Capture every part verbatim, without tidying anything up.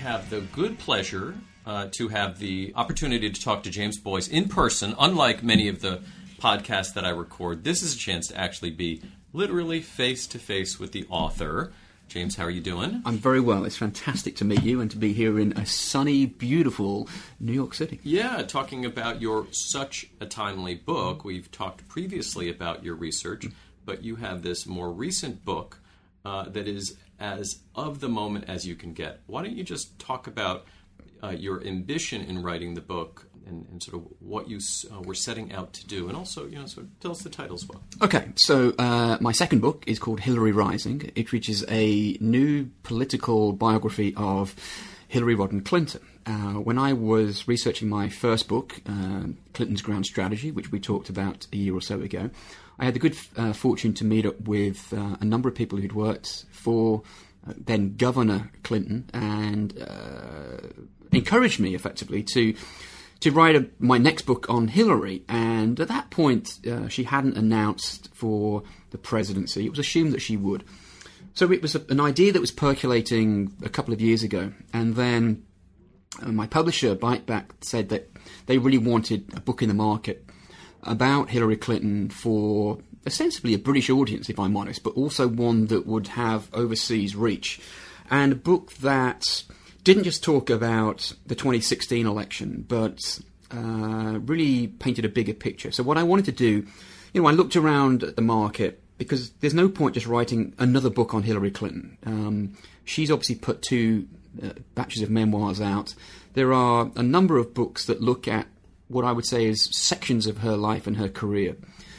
have the good pleasure uh, to have the opportunity to talk to James Boyce in person. Unlike many of the podcasts that I record, this is a chance to actually be literally face-to-face with the author. James, how are you doing? I'm very well. It's fantastic to meet you and to be here in a sunny, beautiful New York City. Yeah, talking about your such a timely book. We've talked previously about your research, but you have this more recent book uh, that is as of the moment as you can get. Why don't you just talk about uh, your ambition in writing the book and, and sort of what you uh, were setting out to do, and also, you know, sort of tell us the title as well. Okay, so uh, my second book is called Hillary Rising. It features a new political biography of Hillary Rodham Clinton. Uh, when I was researching my first book, uh, Clinton's Grand Strategy, which we talked about a year or so ago, I had the good uh, fortune to meet up with uh, a number of people who'd worked for uh, then Governor Clinton and uh, encouraged me, effectively, to to write a, my next book on Hillary. And at that point, uh, she hadn't announced for the presidency. It was assumed that she would. So it was a, an idea that was percolating a couple of years ago. And then uh, my publisher, Biteback, said that they really wanted a book in the market about Hillary Clinton for ostensibly a British audience, if I'm honest, but also one that would have overseas reach. And a book that didn't just talk about the twenty sixteen election, but uh, really painted a bigger picture. So what I wanted to do, you know, I looked around at the market, because there's no point just writing another book on Hillary Clinton. Um, she's obviously put two uh, batches of memoirs out. There are a number of books that look at what I would say is sections of her life and her career.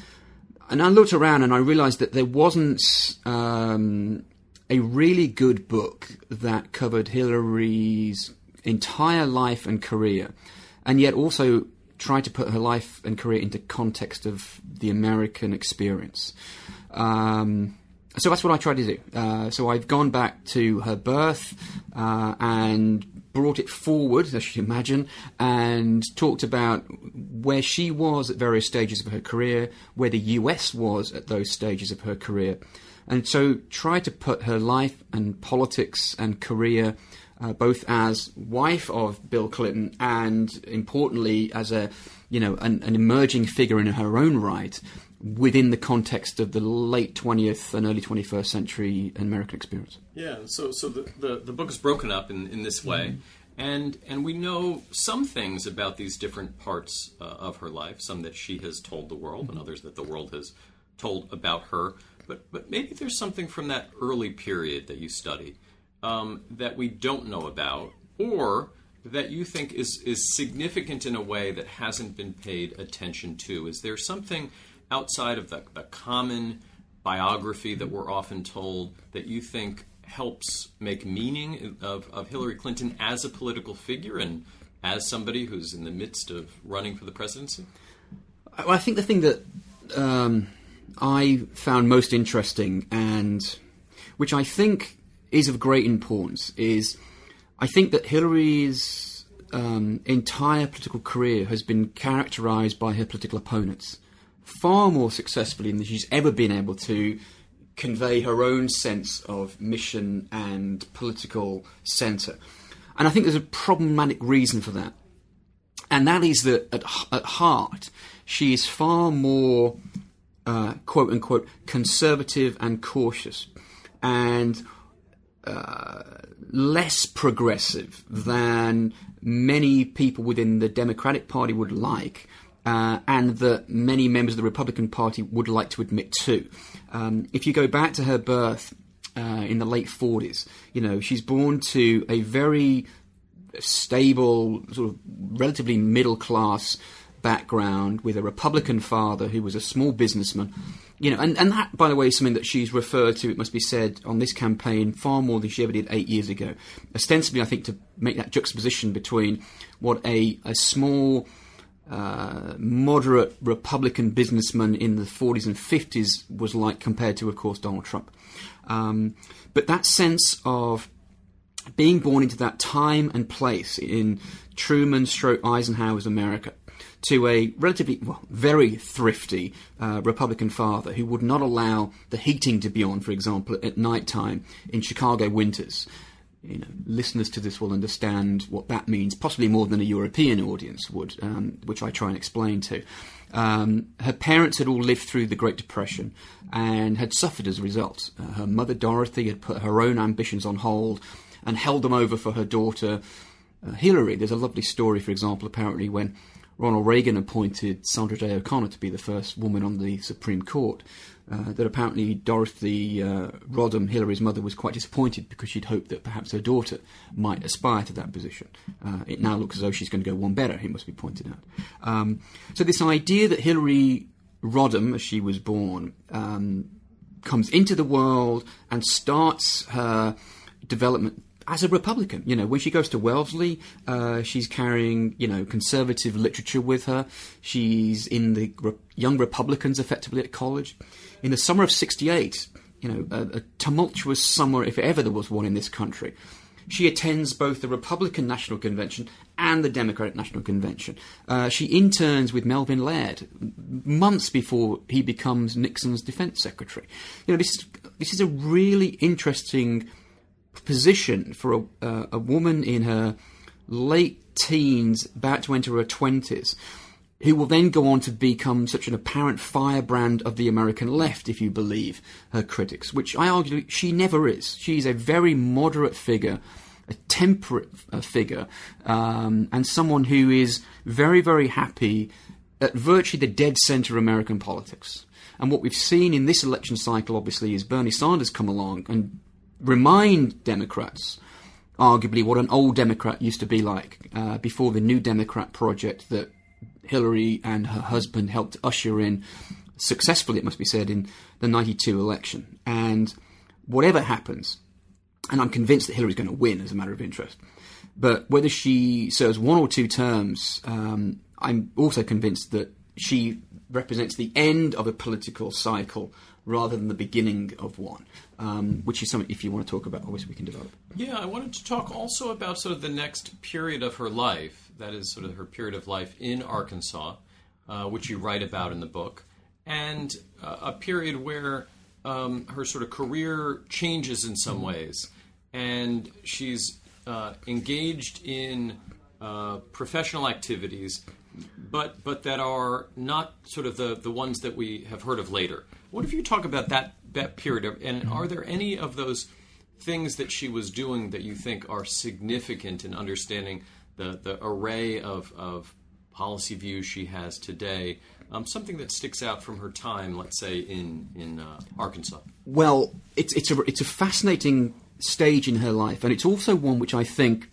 And I looked around and I realised that there wasn't um, a really good book that covered Hillary's entire life and career, and yet also tried to put her life and career into context of the American experience. Um, so that's what I tried to do. Uh, so I've gone back to her birth uh, and brought it forward, as you imagine, and talked about where she was at various stages of her career, where the U S was at those stages of her career. And so tried to put her life and politics and career, uh, both as wife of Bill Clinton and, importantly, as a, you know, an, an emerging figure in her own right, within the context of the late twentieth and early twenty-first century American experience. Yeah, so so the, the, the book is broken up in, in this way, mm-hmm. and and we know some things about these different parts uh, of her life, some that she has told the world, mm-hmm. and others that the world has told about her, but but maybe there's something from that early period that you study um, that we don't know about, or that you think is, is significant in a way that hasn't been paid attention to. Is there something outside of the, the common biography that we're often told that you think helps make meaning of, of Hillary Clinton as a political figure and as somebody who's in the midst of running for the presidency? Well, I think the thing that um, I found most interesting, and which I think is of great importance, is I think that Hillary's um, entire political career has been characterized by her political opponents far more successfully than she's ever been able to convey her own sense of mission and political centre. And I think there's a problematic reason for that. And that is that at, at heart, she is far more, uh, quote-unquote, conservative and cautious, and uh, less progressive than many people within the Democratic Party would like, Uh, and that many members of the Republican Party would like to admit to. Um, if you go back to her birth uh, in the late forties, you know, she's born to a very stable, sort of relatively middle-class background with a Republican father who was a small businessman. You know, and, and that, by the way, is something that she's referred to, it must be said, on this campaign far more than she ever did eight years ago. Ostensibly, I think, to make that juxtaposition between what a, a small, uh, moderate Republican businessman in the forties and fifties was like compared to, of course, Donald Trump. Um, but that sense of being born into that time and place in Truman stroke Eisenhower's America, to a relatively, well, very thrifty uh, Republican father who would not allow the heating to be on, for example, at night time in Chicago winters. you know, listeners to this will understand what that means, possibly more than a European audience would, um, which I try and explain to. Um, her parents had all lived through the Great Depression and had suffered as a result. Uh, her mother, Dorothy, had put her own ambitions on hold and held them over for her daughter, uh, Hillary. There's a lovely story, for example, apparently when Ronald Reagan appointed Sandra Day O'Connor to be the first woman on the Supreme Court, uh, that apparently Dorothy uh, Rodham, Hillary's mother, was quite disappointed because she'd hoped that perhaps her daughter might aspire to that position. Uh, it now looks as though she's going to go one better, it must be pointed out. Um, so this idea that Hillary Rodham, as she was born, um, comes into the world and starts her development as a Republican. You know, when she goes to Wellesley, uh, she's carrying, you know, conservative literature with her. She's in the Re- Young Republicans, effectively, at college. In the summer of sixty-eight, you know, a, a tumultuous summer, if ever there was one in this country, she attends both the Republican National Convention and the Democratic National Convention. Uh, she interns with Melvin Laird months before he becomes Nixon's defense secretary. You know, this, this is a really interesting position for a, uh, a woman in her late teens, about to enter her twenties, who will then go on to become such an apparent firebrand of the American left, if you believe her critics, which I argue she never is. She's a very moderate figure, a temperate uh, figure, um, and someone who is very, very happy at virtually the dead centre of American politics. And what we've seen in this election cycle, obviously, is Bernie Sanders come along and remind Democrats, arguably, what an old Democrat used to be like uh, before the New Democrat project that Hillary and her husband helped usher in successfully, it must be said, in the ninety-two election. And whatever happens, and I'm convinced that Hillary's going to win as a matter of interest, but whether she serves one or two terms, um, I'm also convinced that she represents the end of a political cycle rather than the beginning of one, um, which is something, if you want to talk about, obviously we can develop. Yeah, I wanted to talk also about sort of the next period of her life, that is sort of her period of life in Arkansas, uh, which you write about in the book, and uh, a period where um, her sort of career changes in some ways, and she's uh, engaged in uh, professional activities, but but that are not sort of the, the ones that we have heard of later. What if you talk about that, that period, and are there any of those things that she was doing that you think are significant in understanding the, the array of, of policy views she has today, um, something that sticks out from her time, let's say, in, in uh, Arkansas? Well, it's, it's, a, it's a fascinating stage in her life, and it's also one which I think...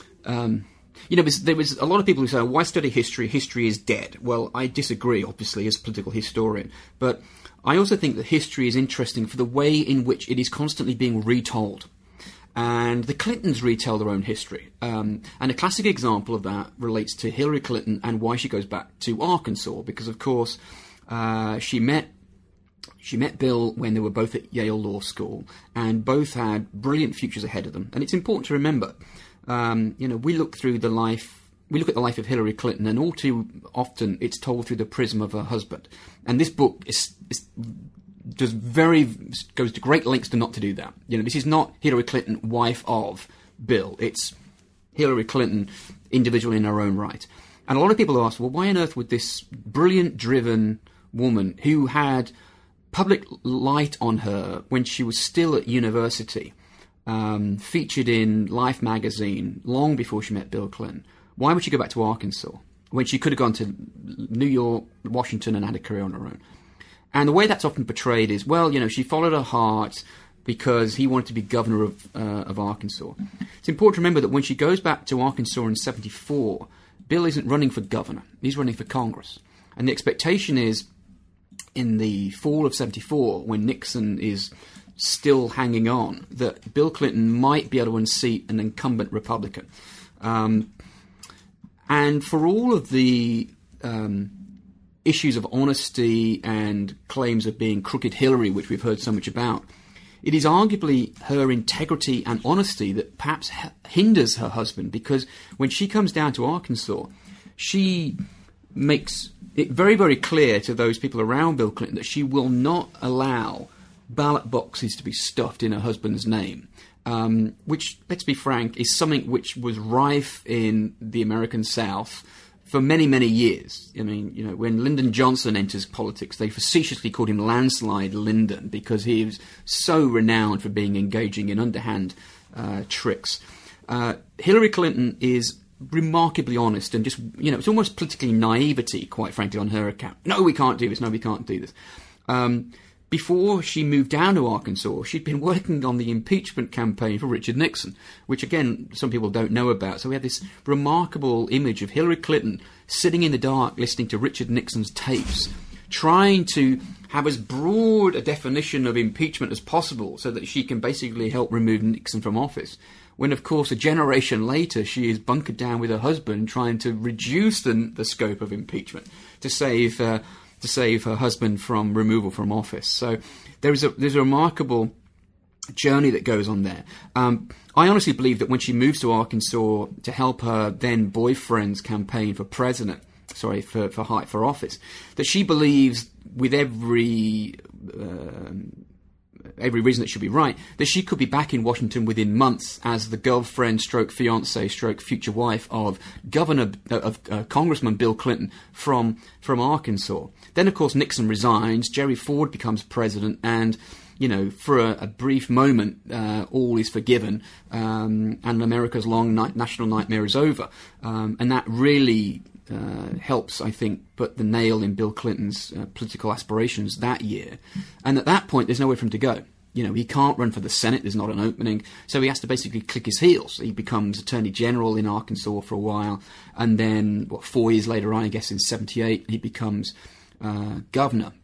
Um, You know, there was a lot of people who say, oh, why study history? History is dead. Well, I disagree, obviously, as a political historian. But I also think that history is interesting for the way in which it is constantly being retold. And the Clintons retell their own history. Um, and a classic example of that relates to Hillary Clinton and why she goes back to Arkansas. Because, of course, uh, she met... She met Bill when they were both at Yale Law School, and both had brilliant futures ahead of them. And it's important to remember, um, you know, we look through the life, we look at the life of Hillary Clinton, and all too often it's told through the prism of her husband. And this book is, is does very goes to great lengths to not to do that. You know, this is not Hillary Clinton, wife of Bill. It's Hillary Clinton, individual in her own right. And a lot of people ask, well, why on earth would this brilliant, driven woman who had public light on her when she was still at university, um, featured in Life magazine long before she met Bill Clinton, why would she go back to Arkansas when she could have gone to New York, Washington, and had a career on her own? And the way that's often portrayed is, well, you know, she followed her heart because he wanted to be governor of, uh, of Arkansas. It's important to remember that when she goes back to Arkansas in seventy-four, Bill isn't running for governor. He's running for Congress. And the expectation is, in the fall of seventy-four, when Nixon is still hanging on, that Bill Clinton might be able to unseat an incumbent Republican. Um, and for all of the um, issues of honesty and claims of being crooked Hillary, which we've heard so much about, it is arguably her integrity and honesty that perhaps h- hinders her husband, because when she comes down to Arkansas, she makes it very, very clear to those people around Bill Clinton that she will not allow ballot boxes to be stuffed in her husband's name, um, which, let's be frank, is something which was rife in the American South for many, many years. I mean, you know, when Lyndon Johnson enters politics, they facetiously called him Landslide Lyndon because he was so renowned for being engaging in underhand uh, tricks. Uh, Hillary Clinton is remarkably honest and just, you know, it's almost politically naivety, quite frankly, on her account. No, we can't do this. No, we can't do this. Um, before she moved down to Arkansas, she'd been working on the impeachment campaign for Richard Nixon, which, again, some people don't know about. So we have this remarkable image of Hillary Clinton sitting in the dark listening to Richard Nixon's tapes, trying to have as broad a definition of impeachment as possible so that she can basically help remove Nixon from office. When, of course, a generation later, she is bunkered down with her husband trying to reduce the, the scope of impeachment to save uh, to save her husband from removal from office. So there is a there's a remarkable journey that goes on there. Um, I honestly believe that when she moves to Arkansas to help her then boyfriend's campaign for president, sorry, for for high, for office, that she believes with every uh, every reason that she'll be right, that she could be back in Washington within months as the girlfriend stroke fiancée stroke future wife of Governor, of uh, Congressman Bill Clinton from, from Arkansas. Then, of course, Nixon resigns, Jerry Ford becomes president, and, you know, for a, a brief moment, uh, all is forgiven, um, and America's long night, national nightmare is over. Um, and that really Uh, helps, I think, put the nail in Bill Clinton's uh, political aspirations that year. And at that point, there's nowhere for him to go. You know, he can't run for the Senate, there's not an opening, so he has to basically click his heels. He becomes Attorney General in Arkansas for a while, and then, what, four years later on, I guess in seventy-eight, he becomes uh, governor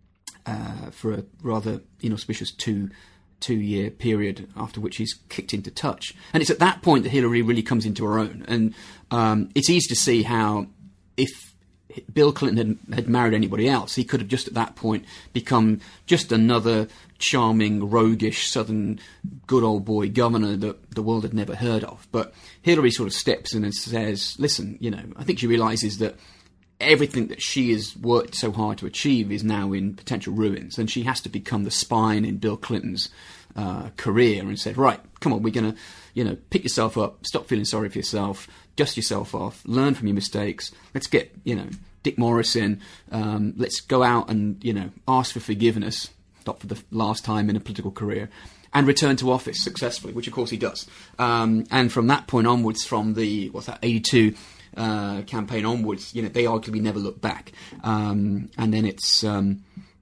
uh, for a rather inauspicious two two-year period, after which he's kicked into touch. And it's at that point that Hillary really comes into her own. And um, it's easy to see how if Bill Clinton had, had married anybody else, he could have just at that point become just another charming, roguish, southern good old boy governor that the world had never heard of. But Hillary sort of steps in and says, listen, you know, I think she realises that everything that she has worked so hard to achieve is now in potential ruins, and she has to become the spine in Bill Clinton's uh, career, and said, right, come on, we're going to, you know, pick yourself up, stop feeling sorry for yourself, dust yourself off, learn from your mistakes, let's get, you know, Dick Morris in, um, let's go out and, you know, ask for forgiveness, not for the last time in a political career, and return to office successfully, which of course he does. Um, and from that point onwards, from the, what's that, eighty-two Uh, campaign onwards, you know, they arguably never look back. Um, and then it's um,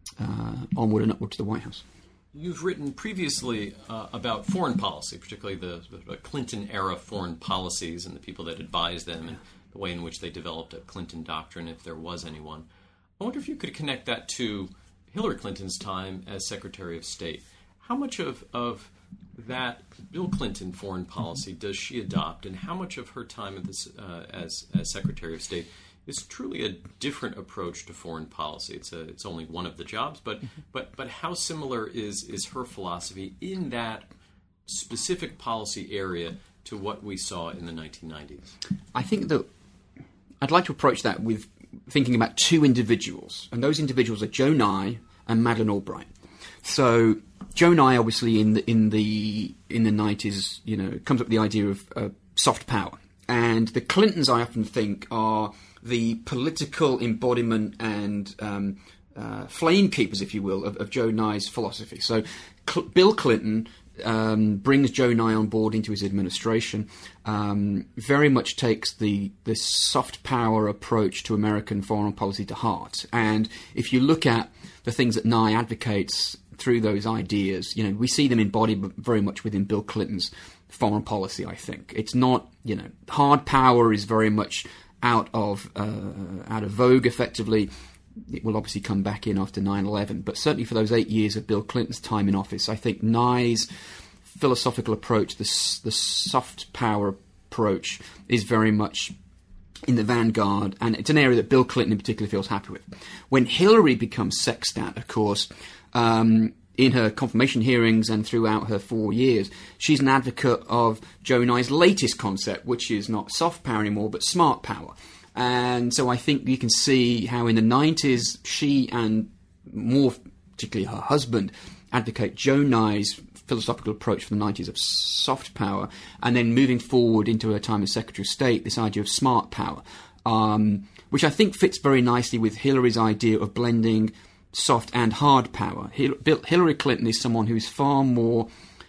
uh, onward and upward to the White House. You've written previously uh, about foreign policy, particularly the, the Clinton-era foreign policies and the people that advised them and the way in which they developed a Clinton doctrine, if there was anyone. I wonder if you could connect that to Hillary Clinton's time as Secretary of State. How much of, of that Bill Clinton foreign policy does she adopt, and how much of her time in this, uh, as as Secretary of State is truly a different approach to foreign policy? It's a it's only one of the jobs, but but but how similar is is her philosophy in that specific policy area to what we saw in the nineteen nineties? I think that I'd like to approach that with thinking about two individuals, and those individuals are Joe Nye and Madeleine Albright. So Joe Nye, obviously, in the in the in the nineties, you know, comes up with the idea of uh, soft power, and the Clintons, I often think, are the political embodiment and um, uh, flame keepers, if you will, of, of Joe Nye's philosophy. So Cl- Bill Clinton um, brings Joe Nye on board into his administration. Um, very much takes the the soft power approach to American foreign policy to heart, and if you look at the things that Nye advocates through those ideas, you know, we see them embodied very much within Bill Clinton's foreign policy, I think. It's not, you know, hard power is very much out of uh, out of vogue, effectively. It will obviously come back in after nine eleven, but certainly for those eight years of Bill Clinton's time in office, I think Nye's philosophical approach, the, the soft power approach, is very much in the vanguard, and it's an area that Bill Clinton in particular feels happy with. When Hillary becomes sextant, of course, um, in her confirmation hearings and throughout her four years, she's an advocate of Joe Nye's latest concept, which is not soft power anymore, but smart power. And so I think you can see how in the nineties, she and more particularly her husband advocate Joe Nye's philosophical approach from the nineties of soft power, and then moving forward into her time as Secretary of State, this idea of smart power, um, which I think fits very nicely with Hillary's idea of blending soft and hard power. Hillary Clinton is someone who is far more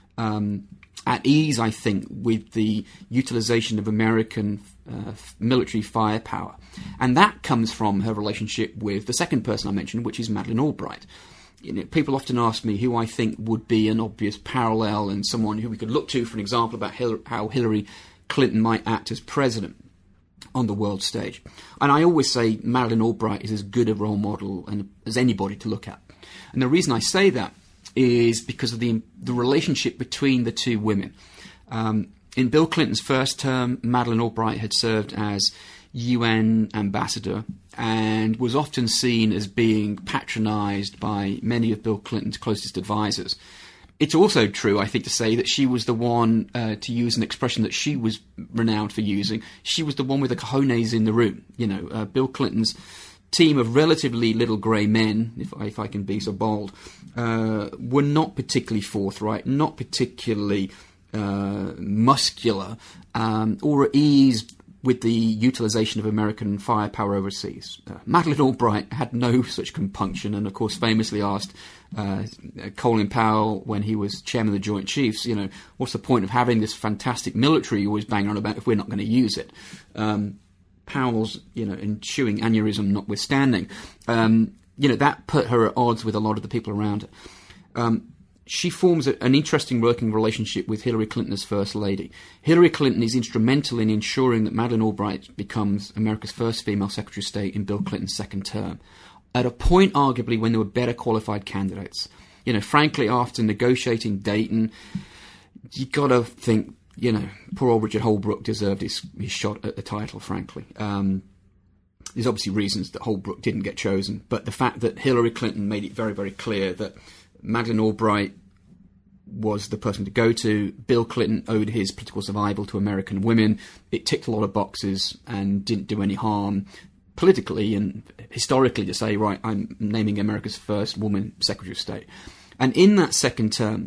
um, at ease, I think, with the utilization of American uh, military firepower. And that comes from her relationship with the second person I mentioned, which is Madeleine Albright. You know, people often ask me who I think would be an obvious parallel and someone who we could look to for an example about Hillary, how Hillary Clinton might act as president on the world stage. And I always say Madeleine Albright is as good a role model and, as anybody to look at. And the reason I say that is because of the the relationship between the two women. Um, in Bill Clinton's first term, Madeleine Albright had served as U N ambassador and was often seen as being patronised by many of Bill Clinton's closest advisors. It's also true, I think, to say that she was the one, uh, to use an expression that she was renowned for using, she was the one with the cojones in the room. You know, uh, Bill Clinton's team of relatively little grey men, if, if I can be so bold, uh, were not particularly forthright, not particularly uh, muscular, um, or at ease with the utilisation of American firepower overseas. Uh, Madeleine Albright had no such compunction, and of course famously asked uh, Colin Powell when he was chairman of the Joint Chiefs, you know, what's the point of having this fantastic military you're always banging on about if we're not going to use it? Um, Powell's, you know, ensuing aneurysm notwithstanding, um, you know, that put her at odds with a lot of the people around her. Um, She forms a, an interesting working relationship with Hillary Clinton as First Lady. Hillary Clinton is instrumental in ensuring that Madeleine Albright becomes America's first female Secretary of State in Bill Clinton's second term, at a point arguably when there were better qualified candidates. You know, frankly, after negotiating Dayton, you got to think, you know, poor old Richard Holbrooke deserved his, his shot at the title, frankly. Um, there's obviously reasons that Holbrooke didn't get chosen, but the fact that Hillary Clinton made it very, very clear that Madeleine Albright was the person to go to. Bill Clinton owed his political survival to American women. It ticked a lot of boxes and didn't do any harm politically and historically to say, right, I'm naming America's first woman Secretary of State. And in that second term,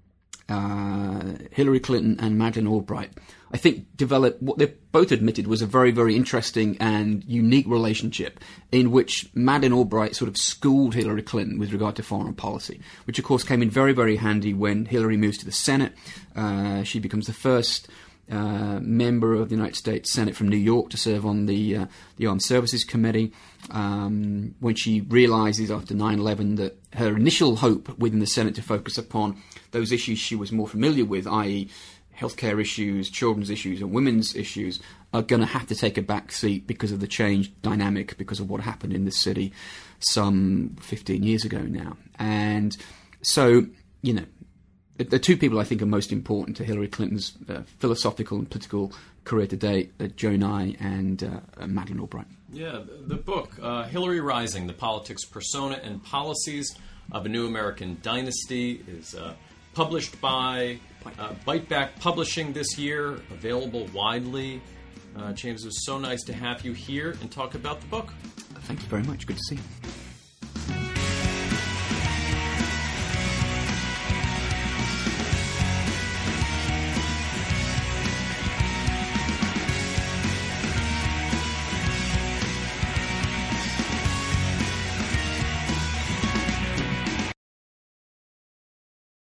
uh, Hillary Clinton and Madeleine Albright, I think, developed what they both admitted was a very, very interesting and unique relationship in which Madeleine Albright sort of schooled Hillary Clinton with regard to foreign policy, which of course came in very, very handy when Hillary moves to the Senate. Uh, she becomes the first uh, member of the United States Senate from New York to serve on the uh, the Armed Services Committee. Um, when she realises after nine eleven that her initial hope within the Senate to focus upon those issues she was more familiar with, that is healthcare issues, children's issues, and women's issues, are going to have to take a back seat because of the changed dynamic, because of what happened in this city some fifteen years ago now. And so, you know, the, the two people I think are most important to Hillary Clinton's uh, philosophical and political career to date are Joe Nye and uh, Madeleine Albright. Yeah, the book, uh, Hillary Rising, The Politics, Persona, and Policies of a New American Dynasty, is uh, published by uh, Bite Back Publishing this year, available widely. Uh, James, it was so nice to have you here and talk about the book. Thank you very much. Good to see you.